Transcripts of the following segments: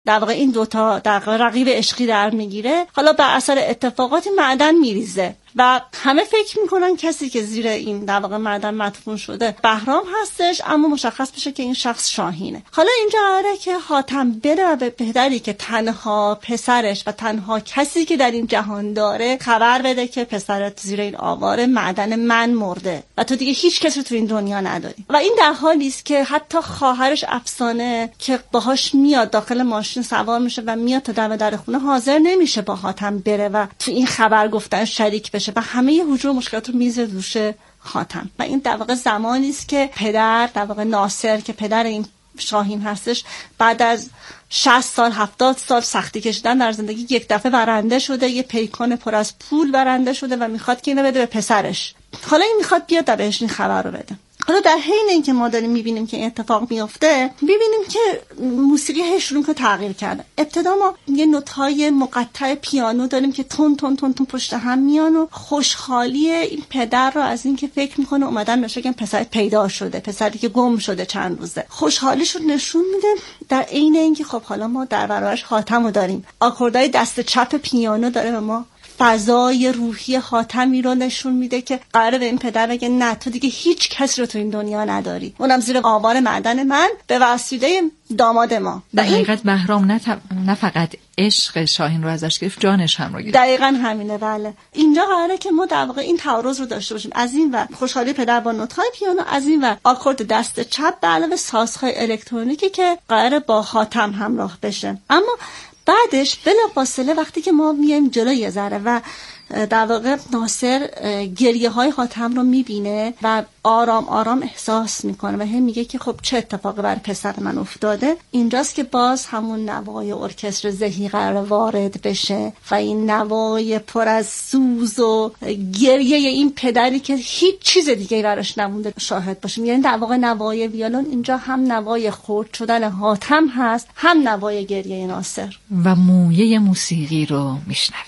در واقع این دوتا در واقع رقیب عشقی در میگیره. حالا بر اثر اتفاقاتی معدن میریزه و همه فکر میکنن کسی که زیر این در واقع معدن مدفون شده بهرام هستش، اما مشخص بشه که این شخص شاهینه. حالا اینجا قراره که حاتم بره و به پدری که تنها پسرش و تنها کسی که در این جهان داره خبر بده که پسرت زیر این آوار معدن من مرده و تو دیگه هیچ کسی رو تو این دنیا نداری. و این در حالی است که حتی خواهرش افسانه که باهاش میاد داخل ماشین سوار میشه و میاد تا در خونه، حاضر نمیشه با حاتم بره و تو این خبر گفتن شریک بشه و همه ی حجوم مشکلات رو میزه دوش حاتم. و این در واقع زمانی است که پدر در واقع ناصر که پدر این شاهین هستش بعد از 60 سال 70 سال سختی کشیدن در زندگی یک دفعه برنده شده، یه پیکان پر از پول برنده شده و میخواد که اینو بده به پسرش. حالا این میخواد بیاد و بهش این خبر رو بده. حالا در حین اینکه ما داریم میبینیم که این اتفاق میفته، میبینیم که موسیقی شروع که تغییر کرده. ابتدا ما یه نوت‌های مقطع پیانو داریم که تون تون تون تون پشت هم میان و خوشحالی این پدر رو از اینکه فکر میکنه اومدن بشه که پسر پیدا شده، پسری که گم شده چند روزه، خوشحالیش رو نشون میده. در عین اینکه خب حالا ما در برابرش حاتم رو داریم، آکوردهای دست چپ پیانو داره و ما فضای روحی حاتمی رو نشون میده که قراره به این پدر بگه نه تو دیگه هیچ کسی رو تو این دنیا نداری، اونم زیر آوار معدن من به وسیله داماد ما. در حقیقت بهرام نه فقط عشق شاهین رو ازش گرفت، جانش هم رو گرفت. دقیقاً همینه. بله اینجا قراره که ما در واقع این تعارض رو داشته باشیم، از این ور خوشحالی پدر با نوت‌های پیانو، از این ور آکورد دست چپ به علاوه سازهای الکترونیکی که قراره با حاتم همراه بشه. اما بعدش بلافاصله وقتی که ما میایم جلوی یه ذره و در واقع ناصر گریه های حاتم رو میبینه و آرام آرام احساس میکنه و هم میگه که خب چه اتفاقی برای پسر من افتاده. اینجاست که باز همون نوای ارکستر ذهی قرار وارد بشه و این نوای پر از سوز و گریه این پدری که هیچ چیز دیگه براش نمونده شاهد باشیم. یعنی در واقع نوای ویولون اینجا هم نوای خرد شدن حاتم هست، هم نوای گریه ناصر. و مویه موسیقی رو میشنویم.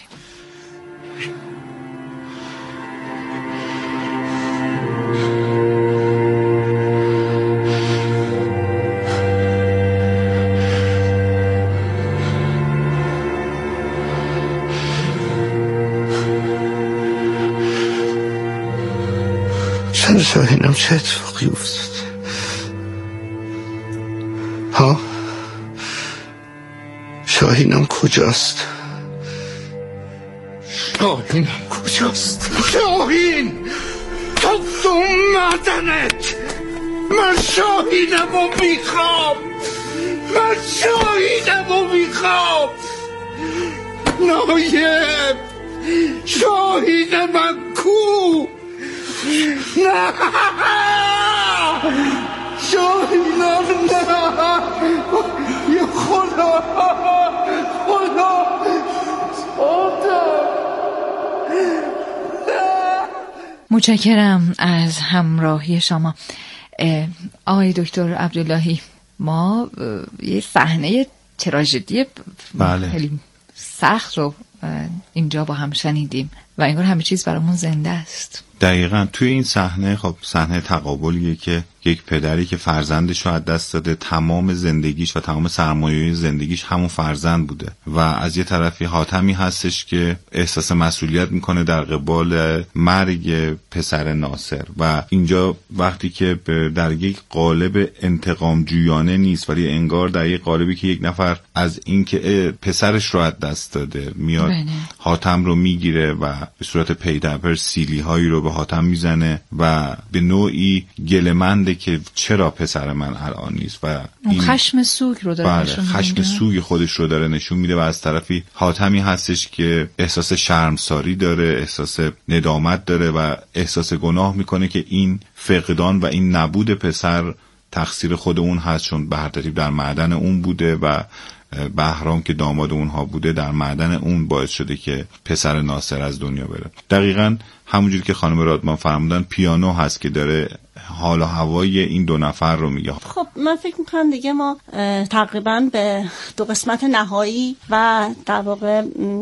شاهینم چه اتفاقی افتاد؟ ها؟ شاهینم کجاست؟ شاهینم کجاست؟ شاهین تو معدنت، من شاهینم رو میخوام، من شاهینم رو میخوام. نایب شاهین من کو؟ نه شاهینم نه، یا خدا خدا متشکرم از همراهی شما. آقای دکتر عبداللهی، ما یه صحنه تراژدی خیلی سخت رو اینجا با هم شنیدیم و انگار همه چیز برامون زنده است. دقیقاً توی این صحنه خب صحنه تقابلیه که یک پدری که فرزندش رو از دست داده، تمام زندگیش و تمام سرمایه زندگیش همون فرزند بوده و از یه طرفی حاتمی هستش که احساس مسئولیت میکنه در قبال مرگ پسر ناصر. و اینجا وقتی که در یک قالب انتقام جویانه نیست، ولی انگار در یک قالبی که یک نفر از این که پسرش رو از دست داده میاد حاتم رو میگیره و به صورت پی در پی سیلی هایی رو به حاتم میزنه و به نوعی گله‌منده که چرا پسر من الان نیست و این خشم سوگ رو داره نشون میده. خشم سوگ خودش رو داره نشون میده و از طرفی حاتمی هستش که احساس شرمساری داره، احساس ندامت داره و احساس گناه میکنه که این فقدان و این نبود پسر تقصیر خود اون هست، چون به هر ترتیب در معدن اون بوده و بهرام که داماد اونها بوده در معدن اون باعث شده که پسر ناصر از دنیا بره. دقیقاً همونجوری که خانم رادمان فرمودن پیانو هست که داره حال و هوای این دو نفر رو میگه. خب من فکر میکنم دیگه ما تقریبا به دو قسمت نهایی و در واقع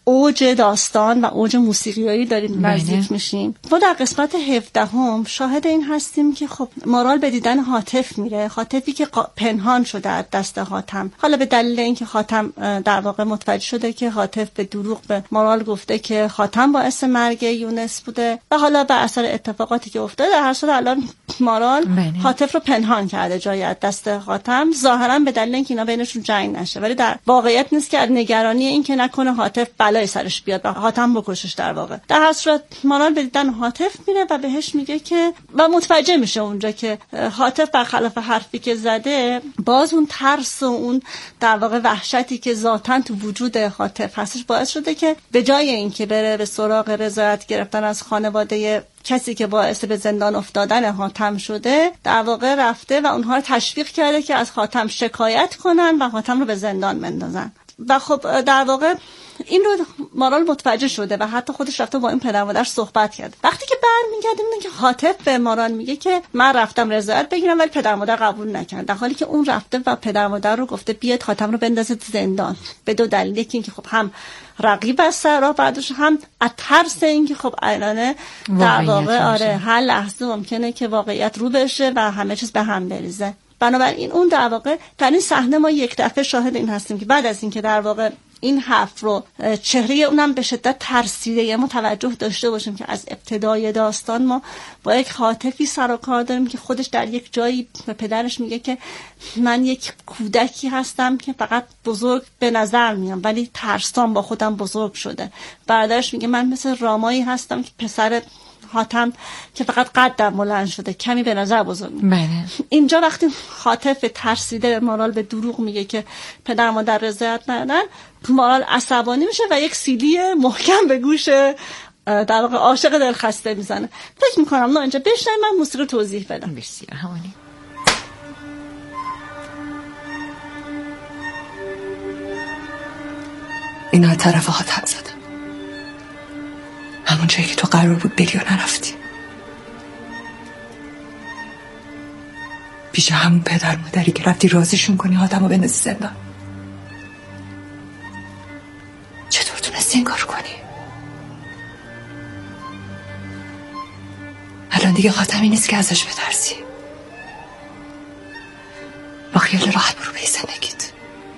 اوج داستان و اوج موسیقیایی داریم نزدیک میشیم. ما در قسمت 17 شاهد این هستیم که خب مارال به دیدن هاتف میره، هاتفی که پنهان شده از دست حاتم. حالا به دلیل اینکه حاتم در واقع متوجه شده که هاتف به دروغ به مارال گفته که حاتم باعث مرگ یونس بوده و حالا به اثر اتفاقاتی که افتاده در هر صورت الان مارال هاتف رو پنهان کرده جای از دست حاتم، ظاهرا به دلیل اینکه اینا بینشون جنگ نشه، ولی در واقعیت نیست که از نگرانی این که نکنه هاتف بلای سرش بیاد و حاتم بکشش. در واقع در هر صورت مارال به دیدن هاتف میره و بهش میگه که و متوجه میشه اونجا که هاتف برخلاف حرفی که زده باز اون ترس و اون در واقع وحشتی که ذاتاً تو وجود هاتف هستش باعث شده که به جای اینکه بره به سراغ رضایت گرفتن از خانواده کسی که باعث به زندان افتادن حاتم شده، در واقع رفته و اونها رو تشویق کرده که از حاتم شکایت کنن و حاتم رو به زندان بندازن. و خب در واقع این رو مارال متوجه شده و حتی خودش رفته با این پدر مادر صحبت کرد. وقتی که برمیگرده میبینه که هاتف به مارال میگه که من رفتم رضایت بگیرم ولی پدر مادر قبول نکرد، در حالی که اون رفته و پدر مادر رو گفته بیاد حاتم رو بندازه زندان. به دو دلیل، یکی اینکه خب هم رقیب از سرا، بعدش هم از ترس اینکه خب الان در واقع هر لحظه ممکنه که واقعیت رو بشه و همه چیز به هم بریزه. بنابراین اون در واقع در این صحنه ما یک دفعه شاهد این هستیم که بعد از اینکه در واقع این حرف رو چهره اونم به شدت ترسیده ما توجه داشته باشیم که از ابتدای داستان ما با یک هاتفی سر و کار داریم که خودش در یک جایی به پدرش میگه که من یک کودکی هستم که فقط بزرگ به نظر میام ولی ترسام با خودم بزرگ شده. برادرش میگه من مثل رامایی هستم که پسر حاتم که فقط قدم بلند شده کمی به نظر بزرگ. اینجا وقتی هاتف ترسیده مارال به دروغ میگه که پدر مادر رضایت ندادن، مارال عصبانی میشه و یک سیلی محکم به گوش در واقع عاشق دلخسته میزنه. فکر میکنم نه اینجا بشنویم، من موسیقی توضیح بدم. بسیار همانی. اینا طرف حاتم زدم، همون جایی که تو قرار بود بری و نرفتی، پیش همون پدر مادری که رفتی رازشون کنی حاتم رو بندازی زندان. چطور تونستی این کار کنی؟ الان دیگه حاتمی نیست که ازش بترسی، با خیال راحت برو به زندگیت.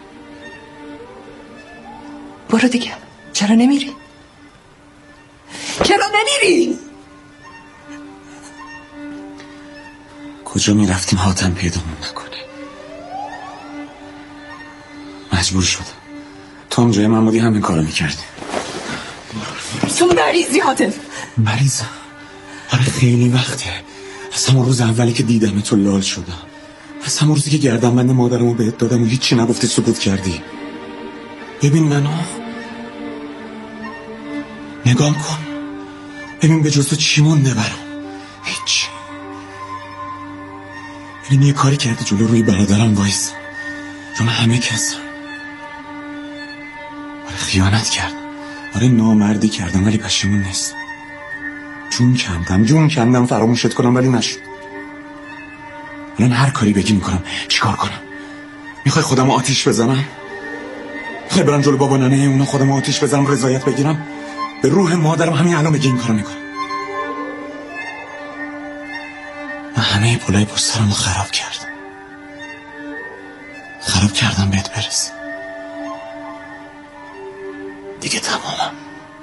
برو دیگه، چرا نمیری؟ چرا نمیری؟ کجا میرفتیم حاتم پیدامون نکنه؟ مجبور شدم. تو هم جای من بودی همین کارو میکردی. تو مریضی حاتم. مریضم؟ آره خیلی وقته، از همون روز اولی که دیدم تو لال شدم، از همون روزی که گردنبند مادرمو بهت دادم و هیچی نگفتی سکوت کردی. ببین منو نگام کن، ببین به جز تو چی مونده برام؟ هیچ. ببین یه کاری کردی جلو روی برادرم وایس، جلو همه کس. آره خیانت کردم، آره نامردی کردم ولی پشیمون نیست. جون کندم فراموشت کنم ولی نشد. الان هر کاری بگی میکنم. چیکار کنم؟ میخوای خودم آتیش بزنم؟ میخوای برم جلو بابا ننه اونا خودم آتیش بزنم رضایت بگیرم؟ به روح مادرم همین الان بگی این کارو میکنم. من همه پولای پشت سرمو خراب کردم بهت برسه. دیگه تمامم.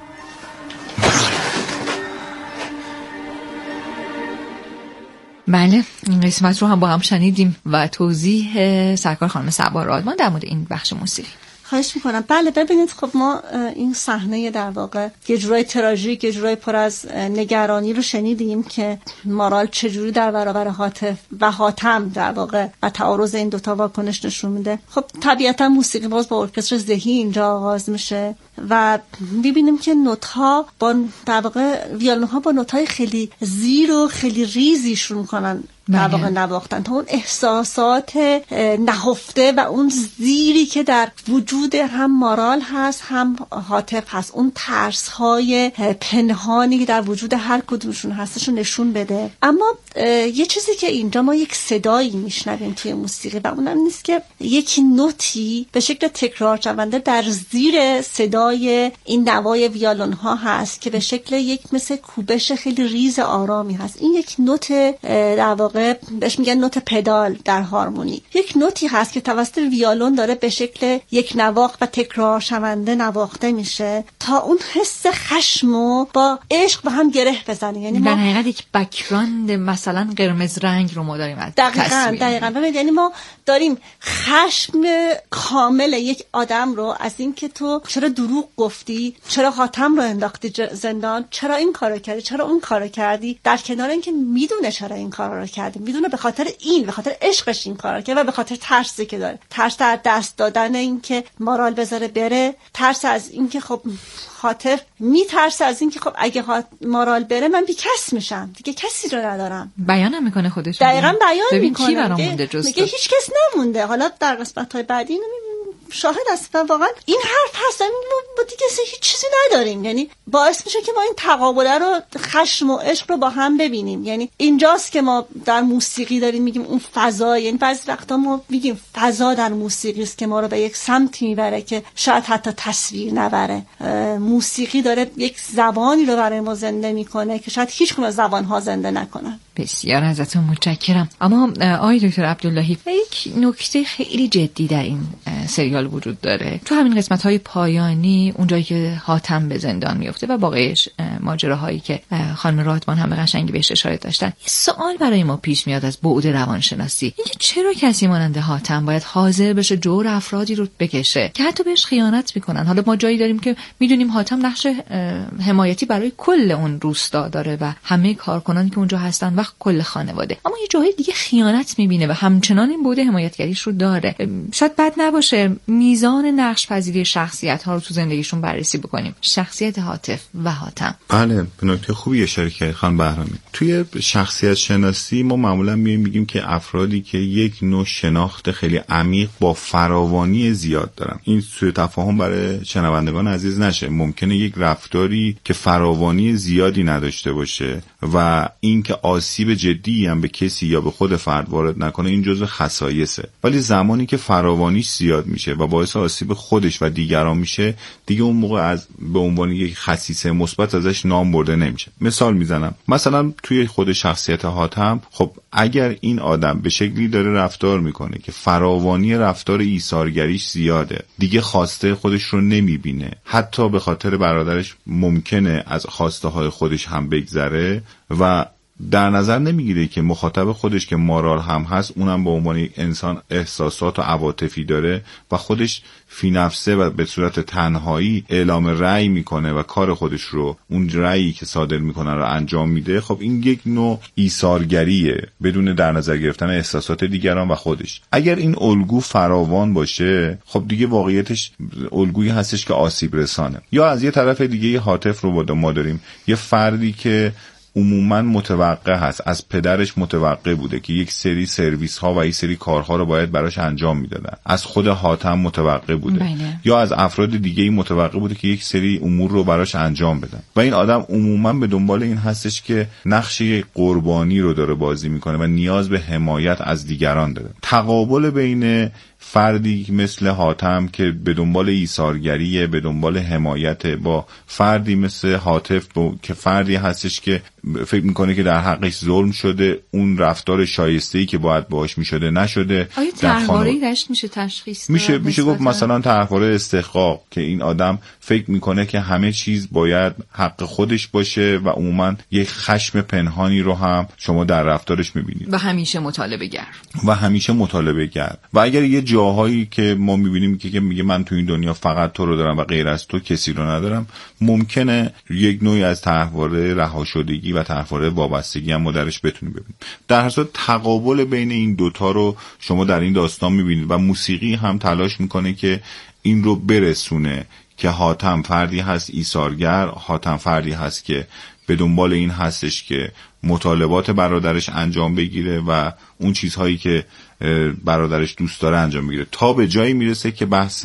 بله، این قسمت رو هم با هم شنیدیم و توضیح سرکار خانم صبا رادمان در مورد این بخش موسیقی. خواهش میکنم. بله ببینید خب ما این صحنه در واقع یه جورای تراژیک، یه جورای پر از نگرانی رو شنیدیم که مارال چجوری در برابر هاتف و حاتم در واقع و تعارض این دوتا واکنش نشون میده. خب طبیعتا موسیقی باز با ارکستر ذهی اینجا آغاز میشه و میبینیم که نوت‌ها با در واقع ویولن‌ها با نوت‌های خیلی زیر و خیلی ریزی شروع میکنن در واقع نواختن، تا اون احساسات نهفته و اون زیری که در وجود هم مارال هست هم حاطف هست، اون ترس های پنهانی که در وجود هر کدومشون هستش رو نشون بده. اما یه چیزی که اینجا ما یک صدایی میشنویم توی موسیقی و اونم نیست که یک نوتی به شکل تکرار شونده در زیر صدای این نوای ویولون ها هست که به شکل یک مثل کوبش خیلی ریز آرامی هست. این یک نوت در واقع بهش میگن نوت پدال در هارمونی، یک نوتی هست که توسط ویولون داره به شکل یک نواخت و تکرار شونده نواخته میشه تا اون حس خشمو با عشق به هم گره بزنه. یعنی در حقیقت یک بک‌گراند مثلا قرمز رنگ رو ما داریم از دقیقاً ببینید، یعنی ما داریم خشم کامل یک آدم رو از این که تو چرا دروغ گفتی، چرا حاتم رو انداختی زندان، چرا این کارو کردی، چرا اون کارو کردی، در کنار اینکه میدونه چرا این کارو کرده، میدونه به خاطر عشقش این کارو کرده و به خاطر ترسی که داره، ترس در دست دادن این که مارال بذاره بره، ترس از این که خب حاطف میترسه از این که خب اگه مارال بره من بیکس میشم، دیگه کسی رو ندارم. بیان میکنه خودش، دقیقاً بیان میکنه، کی برام مونده جز میگه هیچ کس نمونده. حالا در قسمت‌های بعدی شاهد است و واقعا این حرف هست، ما دیگه هیچ چیزی نداریم. یعنی باعث میشه که ما این تقابله رو، خشم و عشق رو با هم ببینیم. یعنی اینجاست که ما در موسیقی داریم میگیم اون فضا، یعنی بعضی وقتا ما میگیم فضا در موسیقی است که ما رو به یک سمتی میبره که شاید حتی تصویر نبره. موسیقی داره یک زبانی رو برای ما زنده میکنه که شاید هیچ کدوم زبان‌ها زنده نکنن. بسیار ازتون متشکرم. اما آقای دکتر عبداللهی، یک نکته خیلی جدی در این سریال وجود داره. تو همین قسمت‌های پایانی، اونجایی که حاتم به زندان میفته و باقیش ماجراهایی که خانم رادمان هم به قشنگی بهش اشاره داشتن، یه سوال برای ما پیش میاد از بعد روانشناسی، اینکه چرا کسی مانند حاتم باید حاضر بشه جور افرادی رو بکشه که حتی بهش خیانت میکنن؟ حالا ما جایی داریم که میدونیم حاتم نقش حمایتی برای کل اون روستا داره و همه کارکنانی که اونجا هستن و کل خانواده، اما یه جایی دیگه خیانت میبینه و همچنان این بود حمایتگریش رو داره. شاید بد نباشه میزان نقش پذیری شخصیت ها رو تو زندگیشون بررسی بکنیم، شخصیت حاطف و حاتم. بله، به نکته خوبی اشاره کردید خانم بهرامی. توی شخصیت شناسی ما معمولا میگیم که افرادی که یک نوع شناخت خیلی عمیق با فراوانی زیاد دارن، این سوء تفاهم برای شنوندگان عزیز نشه. ممکنه یک رفتاری که فراوانی زیادی نداشته باشه و این که آسیب جدی هم به کسی یا به خود فرد وارد نکنه، این جزء خصایصه. ولی زمانی که فراوانیش زیاد میشه و باعث آسیب خودش و دیگران میشه، دیگه اون موقع از به عنوان یک خصیصه مثبت ازش نام برده نمیشه. مثال میزنم، مثلا توی خود شخصیت حاتم، خب اگر این آدم به شکلی داره رفتار میکنه که فراوانی رفتار ایثارگریش زیاده، دیگه خواسته خودش رو نمیبینه، حتی به خاطر برادرش ممکنه از خواسته های خودش هم بگذره و در نظر نمیگیره که مخاطب خودش که مارال هم هست، اونم به عنوان یک انسان احساسات و عواطفی داره و خودش فی نفسه و به صورت تنهایی اعلام رأی میکنه و کار خودش رو، اون رأیی که صادر میکنه رو انجام میده. خب این یک نوع ایثارگریه بدون در نظر گرفتن احساسات دیگران و خودش. اگر این الگو فراوان باشه، خب دیگه واقعیتش الگویی هستش که آسیب رسانه. یا از یه طرف دیگه یه حاطف رو ما داریم، یه فردی که عموما متوقع هست، از پدرش متوقع بوده که یک سری سرویس ها و یک سری کارها رو باید براش انجام میدادن، از خود حاتم متوقع بوده یا از افراد دیگه‌ای متوقع بوده که یک سری امور رو براش انجام بدن و این آدم عموما به دنبال این هستش که نقش قربانی رو داره بازی میکنه و نیاز به حمایت از دیگران داره. تقابل بین فردی مثل حاتم که به دنبال ایثارگریه، به دنبال حمایت، با فردی مثل حاطف که فردی هستش که فکر میکنه که در حقش ظلم شده، اون رفتار شایسته‌ای که باید باهاش میشده نشده. آیا طرحواره‌ای داشت میشه تشخیص داد؟ میشه گفت مثلا طرحواره استحقاق، که این آدم فکر میکنه که همه چیز باید حق خودش باشه و عموما یک خشم پنهانی رو هم شما در رفتارش میبینید و همیشه مطالبه گر. و اگر یه جاهایی که ما میبینیم که میگه من تو این دنیا فقط تو رو دارم و غیر از تو کسی رو ندارم، ممکنه یک نوعی از طرحواره رهاشدگی و طرحواره وابستگی هم ما درش بتونیم ببینیم. در هر صورت تقابل بین این دوتا رو شما در این داستان میبینید و موسیقی هم تلاش میکنه که این رو برسونه که حاتم فردی هست ایثارگر، حاتم فردی هست که به دنبال این هستش که مطالبات برادرش انجام بگیره و اون چیزهایی که برادرش دوست داره انجام بگیره، تا به جایی میرسه که بحث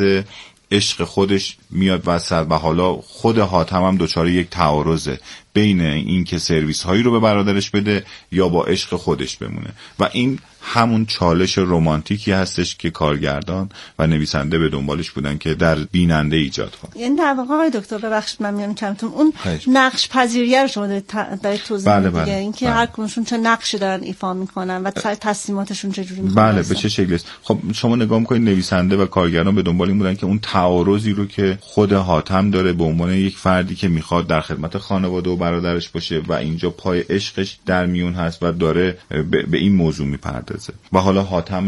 عشق خودش میاد وسط و حالا خود حاتم هم دچار یک تعارضه بین این که سرویس هایی رو به برادرش بده یا با عشق خودش بمونه و این همون چالش رمانتیکی هستش که کارگردان و نویسنده به دنبالش بودن که در بیننده ایجاد کنه. یعنی در واقع آقای دکتر ببخشید من میام کمتون اون نقش پذیریه رو شما دارید توضیح میدید دیگه، اینکه هر کدومشون چه نقشی دارن ایفا میکنن و تصمیماتشون چجوری میخوان. بله به چه شکلی است. خب شما نگاه میکنید نویسنده و کارگردان به دنبال این بودن که اون تعارضی رو که خود حاتم داره به عنوان یک فردی که میخواد در خدمت خانواده و برادرش باشه و اینجا پای عشقش در میون هست و داره به این موضوع میپردازه و حالا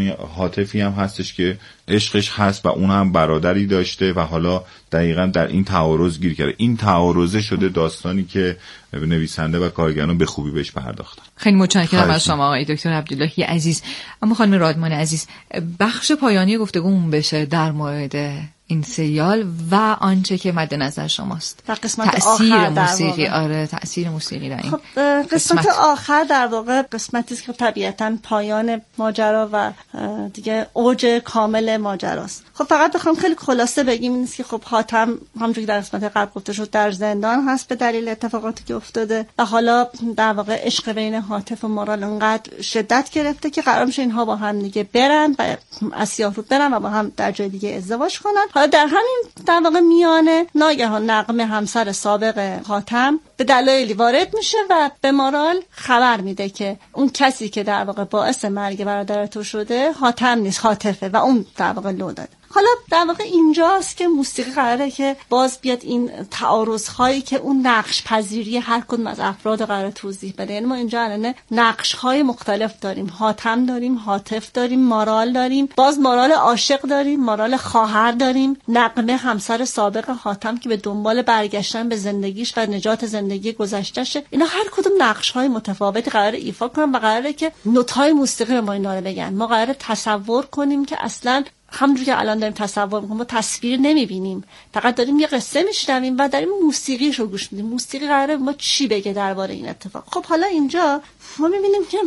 حاطفی هم هستش که عشقش هست و اون هم برادری داشته و حالا دقیقاً در این تعارض گیر کرده. این تعارضه شده داستانی که نویسنده و کارگردان به خوبی بهش پرداختن. خیلی متشکرم از شما آقای دکتر عبداللهی عزیز. اما خانم رادمان عزیز، بخش پایانی گفتگومون بشه در مورد این سریال و آنچه که مد نظر شماست. تأثیر موسیقی. آره تأثیر موسیقی در این. خب قسمت آخر در واقع قسمتی است که طبیعتاً پایان ماجرا و دیگه اوج کامل ماجراست. خب فقط بخوام خیلی خلاصه بگیم این است که خب حاتم همونجوری در قسمت قبل گفته شد در زندان هست به دلیل اتفاقاتی که افتاده و حالا در واقع عشق بین حاطف و مارال انقدر شدت گرفته که قرار میشه اینها با هم دیگه برن و از سیاه‌رود برن و با هم در جای دیگه ازدواج کنن. حالا در همین در واقع میانه ناگهان نغمه همسر سابق حاتم به دلایلی وارد میشه و به مارال خبر میده که اون کسی که در واقع باعث مرگ برادر تو شده حاتم نیست، حاطفه و اون در واقع لو داده. حالا در واقع اینجاست که موسیقی قراره که باز بیاد این تعارض‌هایی که اون نقش پذیری هر کدوم از افراد قراره توضیح بده. یعنی ما اینجا الان نقش‌های مختلف داریم، حاتم داریم، حاطف داریم، مارال داریم، باز مارال عاشق داریم، مارال خواهر داریم، نغمه همسر سابق حاتم که به دنبال برگشتن به زندگیش و نجات زندگی گذشته‌شه. اینا هر کدوم نقش‌های متفاوتی قراره ایفا کنن و قراره که نوت‌های موسیقی به ما اینا رو بگن. ما قراره تصور کنیم که اصلاً همونجوری که الان داریم تصور می‌کنیم، ما تصویر نمی‌بینیم، فقط داریم یه قصه میشنویم و داریم موسیقیش رو گوش میدیم. موسیقی قراره ما چی بگه درباره این اتفاق. خب حالا اینجا ما می‌بینیم که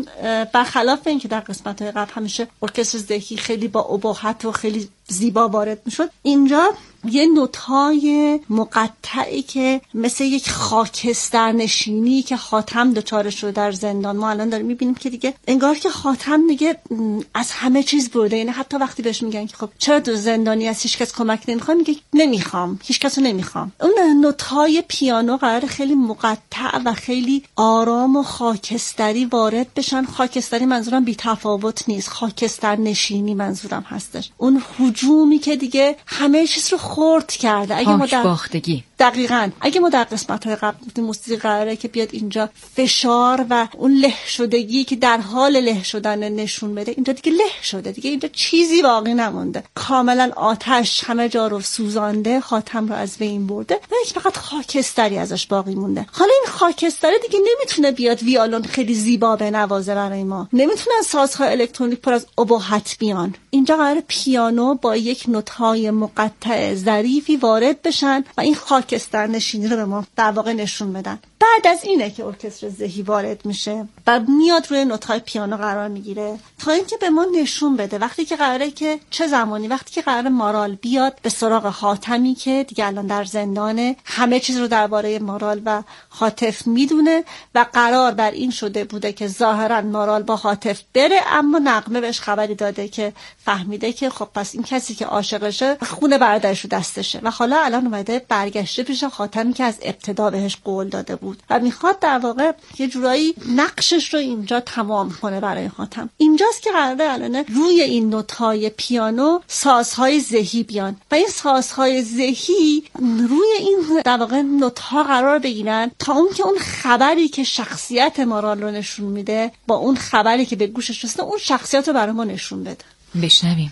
برخلاف این که در قسمت‌های قبل همیشه ارکستر ذهی خیلی با اباحت و خیلی زیبا وارد میشد، اینجا یه نوت‌های مقطعی که مثل یک خاکستر نشینی که حاتم دچار شده در زندان، ما الان داریم می‌بینیم که دیگه انگار که حاتم دیگه از همه چیز برده. یعنی حتی وقتی بهش میگن که خب چرا تو زندانی هستی، هیچ کس کمک نمی‌خواد، میگه نمی‌خوام، هیچ کسو نمی‌خوام. اون نوت‌های پیانو قرار خیلی مقطع و خیلی آرام و خاکستری وارد بشن. خاکستری منظورم بی‌تفاوت نیست، خاکستر نشینی منظورم هستش. اون هجومی که دیگه همه چیز رو خورد کرده. اگه ما باختگی دقیقاً اگه ما در قسمت‌های قبل گفتیم موسیقی قراره که بیاد اینجا فشار و اون له شدگی که در حال له شدن نشون بده، اینجا دیگه له شده، دیگه اینجا چیزی باقی نمونده، کاملا آتش همه جا رو سوزانده، حاتم رو از بین برده و یک فقط خاکستری ازش باقی مونده. حالا این خاکستری دیگه نمیتونه بیاد ویولون خیلی زیبا بنوازه برای ما، نمیتونن سازهای الکترونیک پر از اباحت بیان. اینجا قراره پیانو با یک نوت‌های مقطع ظریفی وارد بشن و این خاکستر نشینی رو به ما در واقع نشون بدن. بعد از اینه که ارکستر ذهی وارد میشه و میاد روی نوت‌های پیانو قرار میگیره تا اینکه به ما نشون بده وقتی که قراره که چه زمانی، وقتی که قراره مارال بیاد به سراغ حاتمی که دیگه الان در زندانه، همه چیز رو درباره مارال و حاطف میدونه و قرار بر این شده بوده که ظاهرا مارال با حاطف بره، اما نغمه بهش خبری داده که فهمیده که خب پس این کسی که عاشقشه خون برادرش رو دستشه و حالا الان اومده برگشته پیش حاتمی که از ابتدا بهش قول داده بود و میخواد در واقع یه جورایی نقشش رو اینجا تمام کنه برای حاتم. اینجاست که قراره الان روی این نوت‌های پیانو سازهای ذهی بیان و این سازهای ذهی روی این در واقع نوت‌ها قرار بگیرن تا اون که اون خبری که شخصیت مارال رو نشون میده با اون خبری که به گوشش رسیده اون شخصیت رو برای ما نشون بده. بشنویم.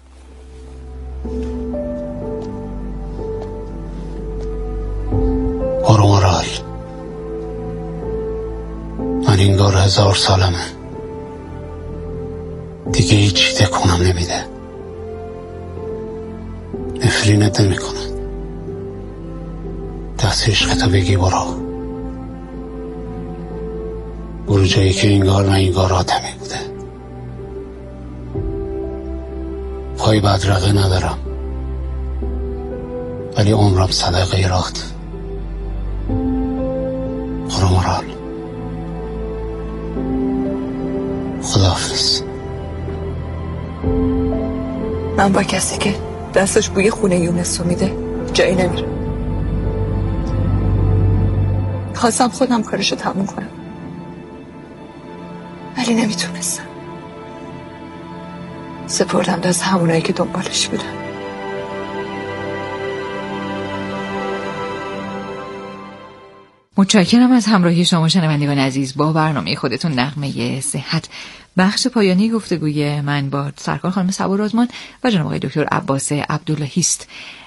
برو مارال، من انگار 1000 سالمه، دیگه هیچی تکونم نمیده، نفرینت نمی کنم، دست عشقتو بگی برو، برو جایی که انگار من انگار آدمی بوده. پای بدرقه ندارم ولی عمرم صدقه راخت. خرامرال خداحافظ. من با کسی که دستش بوی خونه یونسو میده جایی نمیره. خواستم خودم کارشو تموم کنم ولی نمیتونستم. سپردم دست همونایی که دنبالش بودن. متشکرم از همراهی شما شنوندگان عزیز با برنامه خودتون نغمه صحت. بخش پایانی گفتگوی من با سرکار خانم صبا رادمان و جناب آقای دکتر عباس عبداللهی است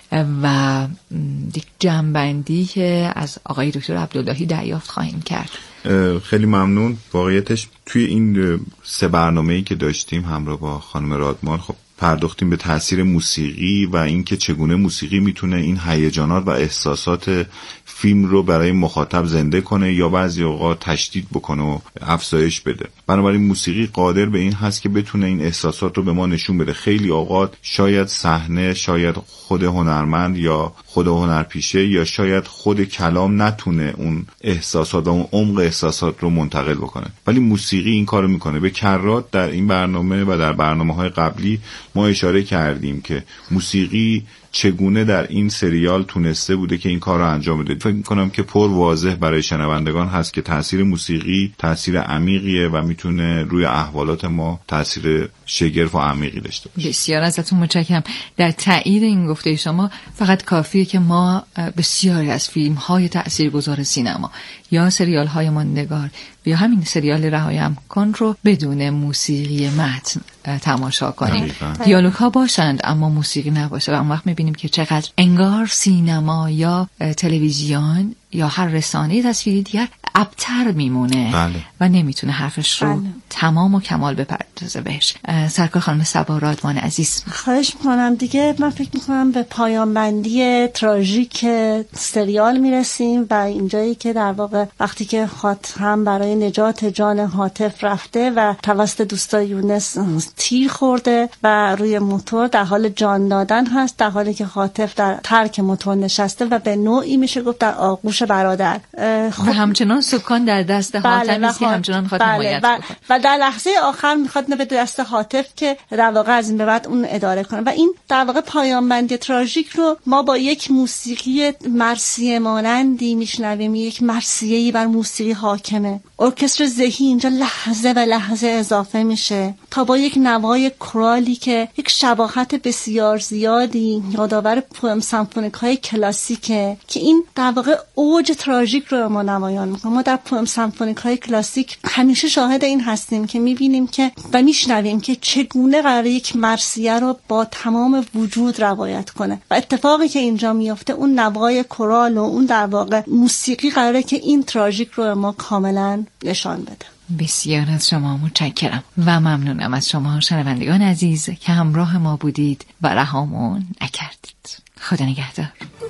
و یک جمع‌بندی که از آقای دکتر عبداللهی دریافت خواهیم کرد. خیلی ممنون. واقعیتش توی این 3 برنامه‌ای که داشتیم همراه با خانم رادمان خب پرداختیم به تاثیر موسیقی و اینکه چگونه موسیقی میتونه این هیجانات و احساسات فیلم رو برای مخاطب زنده کنه یا بعضی اوقات تشدید بکنه و افزایش بده. بنابراین موسیقی قادر به این هست که بتونه این احساسات رو به ما نشون بده. خیلی اوقات شاید صحنه، شاید خود هنرمند یا خود هنرپیشه یا شاید خود کلام نتونه اون احساسات و اون عمق احساسات رو منتقل بکنه، ولی موسیقی این کارو میکنه. به کرات در این برنامه و در برنامه‌های قبلی ما اشاره کردیم که موسیقی چگونه در این سریال تونسته بوده که این کار رو انجام بده. فکر میکنم که پر واضح برای شنوندگان هست که تاثیر موسیقی تاثیر عمیقیه و میتونه روی احوالات ما تاثیر شگرف و عمیقی داشته باشه. بسیار ازتون متشکرم. در تایید این گفته شما فقط کافیه که ما بسیاری از فیلم‌های تاثیرگذار سینما یا سریال‌های ماندگار یا همین سریال رهایم کن رو بدون موسیقی متن تماشا کنیم. دیالوگ‌ها باشند اما موسیقی نباشه و اون وقت می‌بینیم که چقدر انگار سینما یا تلویزیون یا هر رسانه تصویری دیگر ابتر میمونه و نمیتونه حرفش رو تمام و کمال بپردازه بهش. سرکار خانم صبا رادمان عزیز، خواهش میکنم دیگه. من فکر میکنم به پایان بندی تراژیک سریال میرسیم و اینجایی که در واقع وقتی که خاتم برای نجات جان حاطف رفته و توسط دوستای یونس تیر خورده و روی موتور در حال جان دادن هست، در حالی که حاطف در ترک موتور نشسته و به نوعی میشه گفت در آغوش برادر و همچنان سکان در دست حاتم است که همچنان خواهد حمایت کنه و در لحظه آخر میخواد به دست حاطف که در واقع از این به بعد اون اداره کنه و این در واقع پایان بندی تراژیک رو ما با یک موسیقی مرثیه مانندی میشنویم. یک مرثیه‌ای بر موسیقی حاکمه. ارکستر ذهی اینجا لحظه و لحظه اضافه میشه تا با یک نوای کورالی که یک شباهت بسیار زیادی یادآور پوئم سمفونیک‌های کلاسیکه که این در واقع اوج تراژیک رو ما نمایان میکنه. ما در پوئم سمفونیک‌های کلاسیک همیشه شاهد این هستیم که میبینیم که و میشنویم که چگونه قراره یک مرثیه رو با تمام وجود روایت کنه و اتفاقی که اینجا میفته اون نوای کورال و اون در واقع موسیقی قراره که این تراژیک رو ما کاملا نشان بده. بسیار از شما متشکرم و ممنونم از شما شنوندگان عزیز که همراه ما بودید و رهامون نکردید. خدا نگهدار.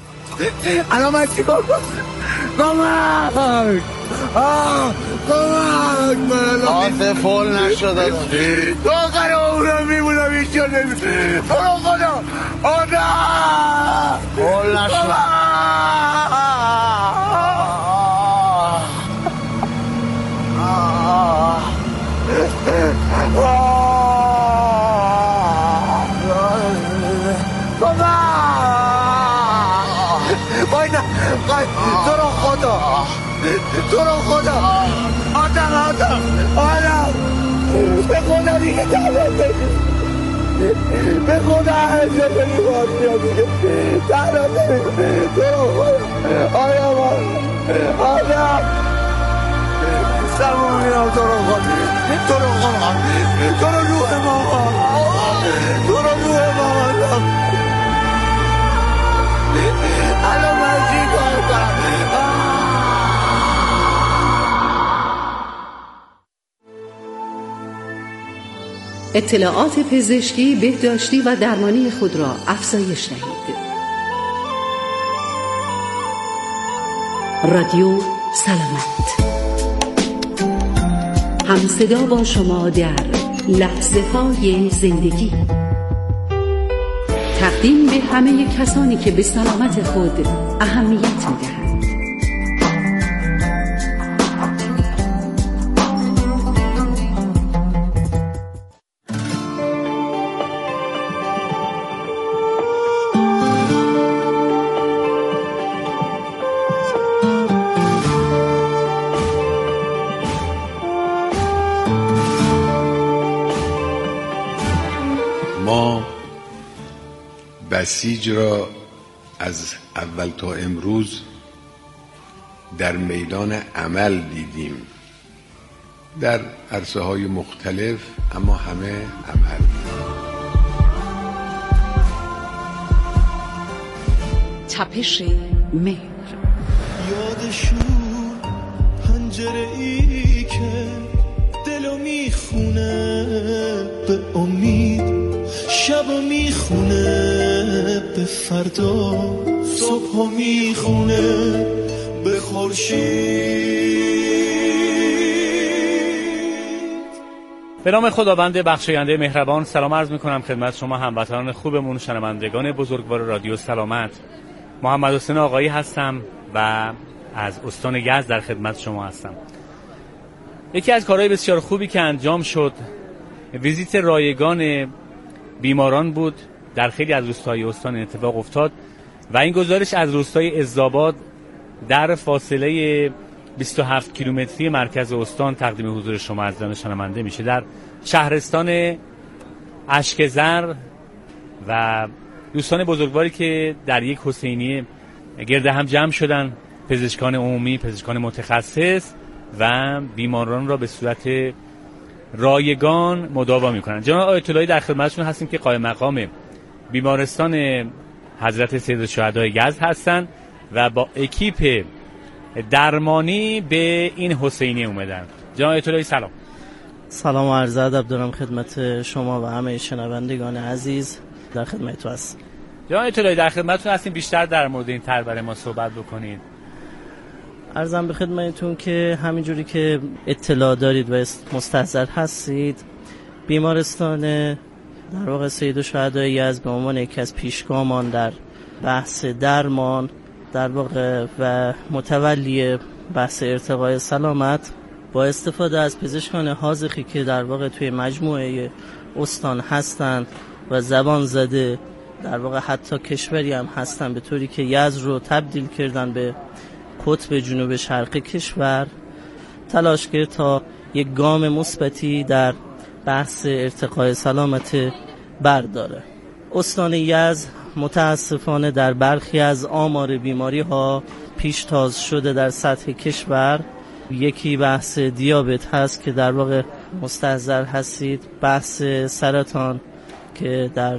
الان من چیکار کنم؟ کمک! کمک من آسه فول نشده تو قرارم میمونم اینجا نمیشه. خدا آدم فول نشده تو رو خدا آدم به خدا دیگه تمام به خدا هرچه بری باید دیگه تمام تو رو خدا آدم سمون میرم تو رو خدا تو رو روح ماما الان من چی کار کنم؟ اطلاعات پزشکی، بهداشتی و درمانی خود را افزایش دهید. رادیو سلامت. هم صدا با شما در لحظه های زندگی. تقدیم به همه کسانی که به سلامت خود اهمیت می‌دهند. ما بسیج را از اول تا امروز در میدان عمل دیدیم، در عرصه های مختلف، اما همه عمل. تپش مهر. یادشون پنجره ای که دلو میخونه به امید، شبو میخونه به فردا، صبحو میخونه به خورشید. به نام خداوند بخشاینده مهربان سلام عرض میکنم خدمت شما هموطنان خوبمون، شنوندگان بزرگوار رادیو سلامت. محمد حسین آقایی هستم و از استان یزد در خدمت شما هستم. یکی از کارهای بسیار خوبی که انجام شد ویزیت رایگان بیماران بود. در خیلی از روستاهای استان اتفاق افتاد و این گزارش از روستای عز‌آباد در فاصله 27 کیلومتری مرکز استان تقدیم حضور شما عزیزان شنونده میشه. در شهرستان اشکزر و دوستان بزرگواری که در یک حسینیه گرد هم جمع شدن، پزشکان عمومی، پزشکان متخصص و بیماران را به صورت رایگان مداوا میکنن. جناب آیت اللهی در خدمتشون هستیم که قائم مقام بیمارستان حضرت سید الشهداء یزد هستن و با اکیپ درمانی به این حسینیه اومدن. جناب آیت اللهی سلام. سلام و عرض ادب دارم خدمت شما و همه شنوندگان عزیز. در خدمتتون هستم. جناب آیت اللهی در خدمتتون هستیم، بیشتر در مورد این طرح برای ما صحبت بکنید. عرضم به خدمتتون که همینجوری که اطلاع دارید و مستحضر هستید، بیمارستان در واقع سید الشهداء یزد به عنوان یکی از پیشگامان در بحث درمان در واقع و متولی بحث ارتقای سلامت با استفاده از پزشکان حاذقی که در واقع توی مجموعه استان هستند و زبان زده در واقع حتی کشوری هم هستن، به طوری که یزد رو تبدیل کردن به قطب جنوب شرقی کشور، تلاش کرد تا یک گام مثبتی در بحث ارتقای سلامت برداره. استان یزد متاسفانه در برخی از آمار بیماری ها پیشتاز شده در سطح کشور. یکی بحث دیابت هست که در واقع مستحضر هستید، بحث سرطان که در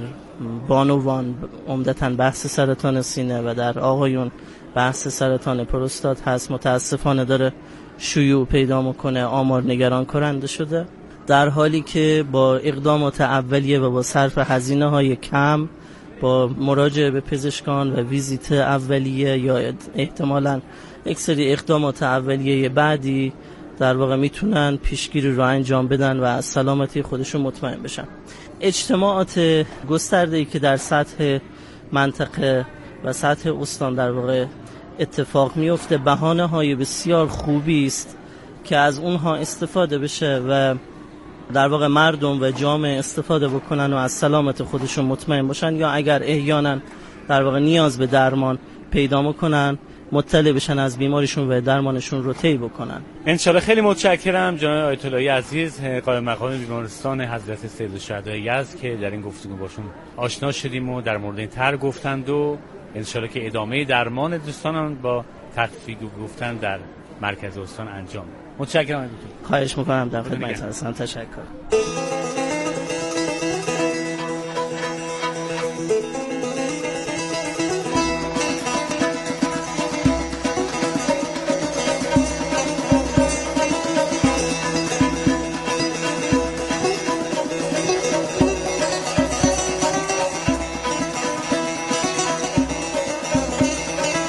بانوان عمدتاً بحث سرطان سینه و در آقایون بحث سرطان پروستات هست، متاسفانه داره شیوع پیدا میکنه، آمار نگران کننده شده، در حالی که با اقدامات اولیه و با صرف هزینه های کم، با مراجعه به پزشکان و ویزیت اولیه یا احتمالاً یک سری اقدامات اولیه بعدی در واقع میتونن پیشگیری رو انجام بدن و از سلامتی خودشون مطمئن بشن. اجتماعات گسترده‌ای که در سطح منطقه و سطح استان در واقع اتفاق میفته بهانه‌های بسیار خوبی است که از اونها استفاده بشه و در واقع مردم و جامعه استفاده بکنن و از سلامت خودشون مطمئن باشن، یا اگر احیانا در واقع نیاز به درمان پیدا میکنن مطلع بشن از بیماریشون و درمانشون رو طی بکنن. انشالله. خیلی متشکرم جناب آیت اللهی عزیز، قائم مقام بیمارستان حضرت سید الشهداء یزد که در این گفتگو باشون آشنا شدیم و در مورد این طرح گفتند و انشالله که ادامه درمان دوستانان با تخفیف گفتن در مرکز استان انجام. متشکرم. خواهش میکنم، در خدمت هستم. تشکر.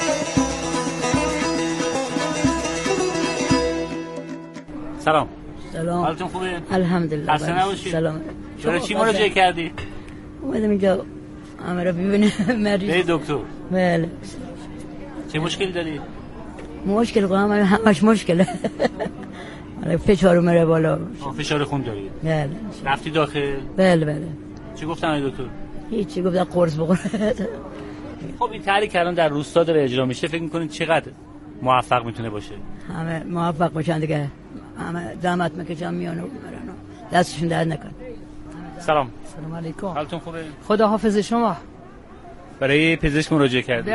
سلام. سلام. حالتون خوبه؟ الحمدلله. خسته نباشید. سلام. چرا چی مراجعه کردی؟ اومدم اینجا همه ببینم مریض. به دکتر. بله. چه مشکلی داری؟ مشکل قام همش مشکله. فشار میره بالا. فشار خون داری؟ بله. رفتی داخل؟ بله بله. چی گفتن دکتر؟ هیچی، گفتن قرص بخور. خب این طرحی که الان در روستا داره اجرا میشه فکر می‌کنید چقدر موفق میتونه باشه؟ همه موفق باشن دیگه. همه زحمت میکشن میان و میرن. دستشون درد نکن. سلام. سلام علیکم. حالتون خوبه؟ خدا حافظ شما. برای پزشک مراجعه کردید؟